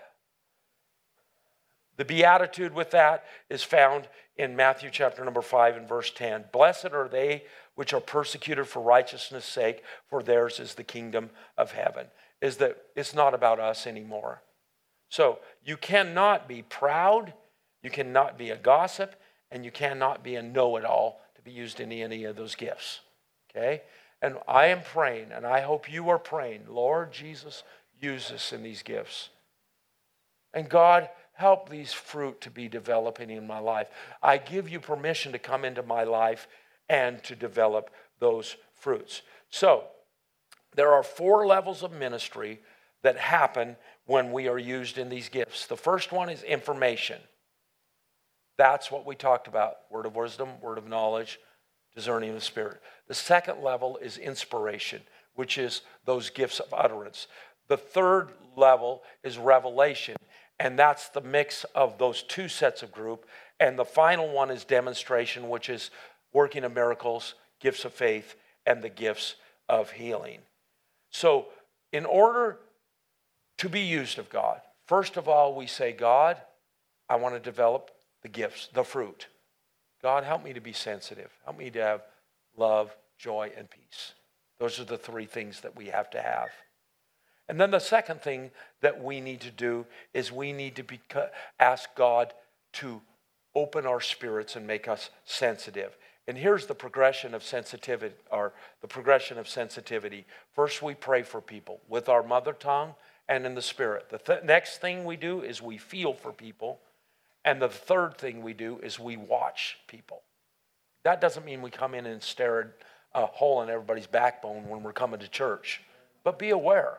the beatitude with that is found in Matthew chapter number five and verse ten. Blessed are they which are persecuted for righteousness' sake, for theirs is the kingdom of heaven. Is that it's not about us anymore. So you cannot be proud, you cannot be a gossip, and you cannot be a know-it-all to be used in any of those gifts. Okay? And I am praying, and I hope you are praying, Lord Jesus, use us in these gifts. And God, help these fruit to be developing in my life. I give you permission to come into my life and to develop those fruits. So, there are four levels of ministry that happen when we are used in these gifts. The first one is information. That's what we talked about. Word of wisdom, word of knowledge, discerning of the Spirit. The second level is inspiration, which is those gifts of utterance. The third level is revelation, and that's the mix of those two sets of group. And the final one is demonstration, which is working of miracles, gifts of faith, and the gifts of healing. So in order to be used of God, first of all, we say, God, I want to develop the gifts, the fruit. God, help me to be sensitive. Help me to have love, joy, and peace. Those are the three things that we have to have. And then the second thing that we need to do is we need to be, ask God to open our spirits and make us sensitive. And here's the progression of sensitivity, or the progression of sensitivity. First, we pray for people with our mother tongue and in the Spirit. The th- next thing we do is we feel for people. And the third thing we do is we watch people. That doesn't mean we come in and stare at a hole in everybody's backbone when we're coming to church. But be aware.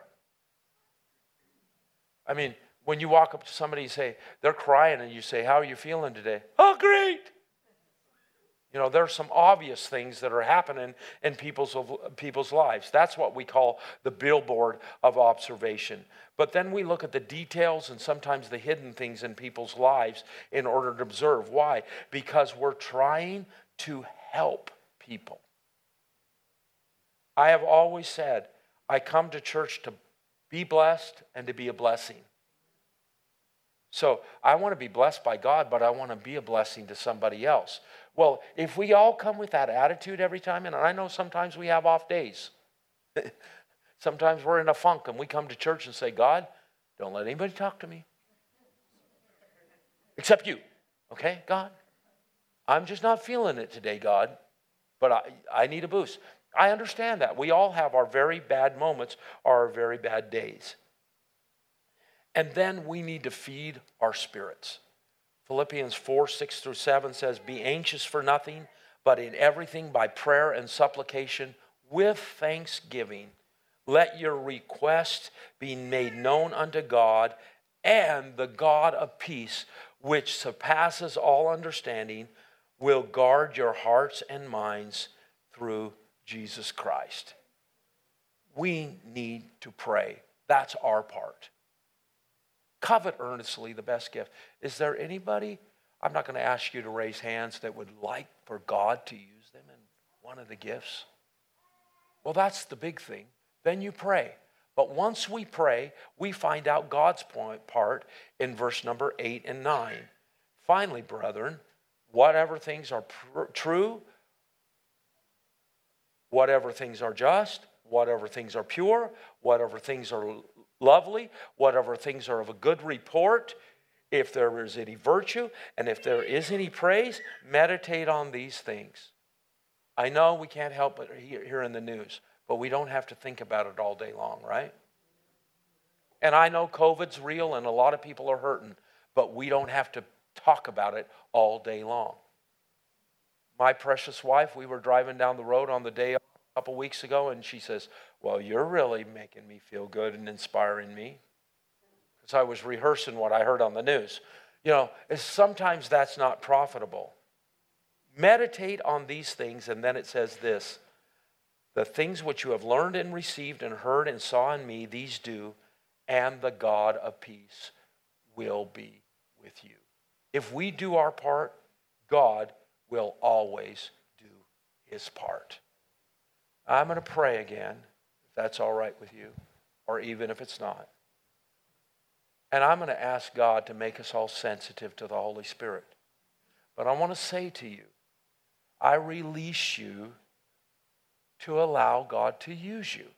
I mean, when you walk up to somebody and say, they're crying, and you say, how are you feeling today? Oh, great. You know, there's some obvious things that are happening in people's, people's lives. That's what we call the billboard of observation. But then we look at the details and sometimes the hidden things in people's lives in order to observe. Why? Because we're trying to help people. I have always said, I come to church to be blessed and to be a blessing. So I want to be blessed by God, but I want to be a blessing to somebody else. Well, if we all come with that attitude every time, and I know sometimes we have off days. Sometimes we're in a funk and we come to church and say, God, don't let anybody talk to me. Except you. Okay, God? I'm just not feeling it today, God. But I, I need a boost. I understand that. We all have our very bad moments or our very bad days. And then we need to feed our spirits. Philippians four, six through seven says, be anxious for nothing, but in everything by prayer and supplication with thanksgiving. Let your request be made known unto God, and the God of peace, which surpasses all understanding, will guard your hearts and minds through Jesus Christ. We need to pray. That's our part. Covet earnestly the best gift. Is there anybody, I'm not going to ask you to raise hands, that would like for God to use them in one of the gifts? Well, that's the big thing. Then you pray. But once we pray, we find out God's point, part in verse number eight and nine. Finally, brethren, whatever things are pr- true, whatever things are just, whatever things are pure, whatever things are lovely, whatever things are of a good report, if there is any virtue, and if there is any praise, meditate on these things. I know we can't help but hear in the news, but we don't have to think about it all day long, right? And I know COVID's real and a lot of people are hurting, but we don't have to talk about it all day long. My precious wife, we were driving down the road on the day a couple weeks ago, and she says, well, you're really making me feel good and inspiring me. Because I was rehearsing what I heard on the news. You know, sometimes that's not profitable. Meditate on these things, and then it says this, the things which you have learned and received and heard and saw in me, these do, and the God of peace will be with you. If we do our part, God will always do his part. I'm going to pray again, if that's all right with you, or even if it's not. And I'm going to ask God to make us all sensitive to the Holy Spirit. But I want to say to you, I release you to allow God to use you.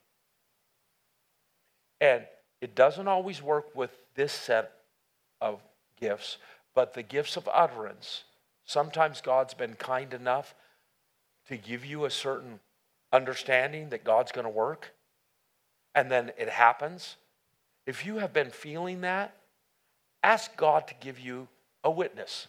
And it doesn't always work with this set of gifts, but the gifts of utterance. Sometimes God's been kind enough to give you a certain understanding that God's going to work, and then it happens. If you have been feeling that, ask God to give you a witness.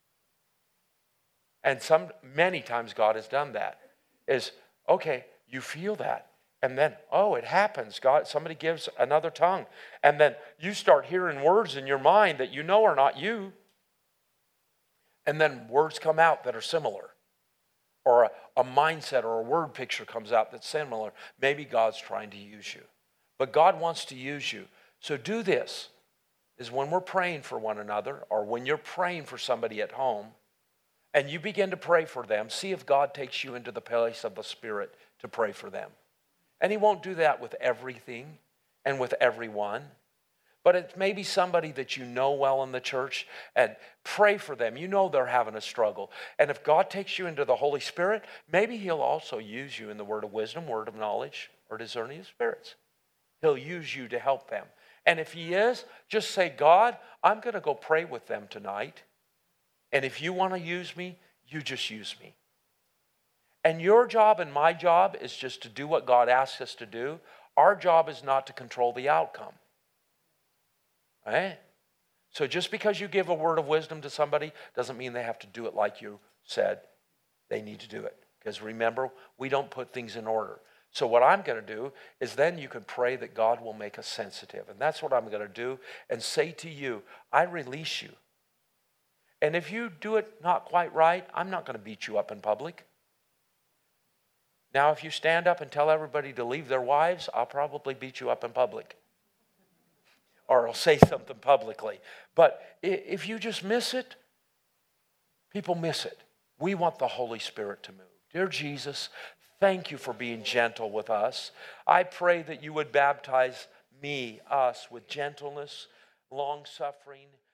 And some many times God has done that. Is, okay, you feel that. And then, oh, it happens. God, somebody gives another tongue. And then you start hearing words in your mind that you know are not you. And then words come out that are similar. Or a, a mindset or a word picture comes out that's similar. Maybe God's trying to use you. But God wants to use you. So do this, is when we're praying for one another, or when you're praying for somebody at home, and you begin to pray for them, see if God takes you into the place of the Spirit to pray for them. And he won't do that with everything and with everyone. But it's maybe somebody that you know well in the church, and pray for them. You know they're having a struggle. And if God takes you into the Holy Spirit, maybe he'll also use you in the word of wisdom, word of knowledge, or discerning of spirits. He'll use you to help them. And if he is, just say, God, I'm going to go pray with them tonight. And if you want to use me, you just use me. And your job and my job is just to do what God asks us to do. Our job is not to control the outcome. Right? So just because you give a word of wisdom to somebody doesn't mean they have to do it like you said they need to do it. Because remember, we don't put things in order. So what I'm going to do is then you can pray that God will make us sensitive. And that's what I'm going to do and say to you, I release you. And if you do it not quite right, I'm not going to beat you up in public. Now, if you stand up and tell everybody to leave their wives, I'll probably beat you up in public. Or I'll say something publicly. But if you just miss it, people miss it. We want the Holy Spirit to move. Dear Jesus, thank you for being gentle with us. I pray that you would baptize me, us, with gentleness, long-suffering,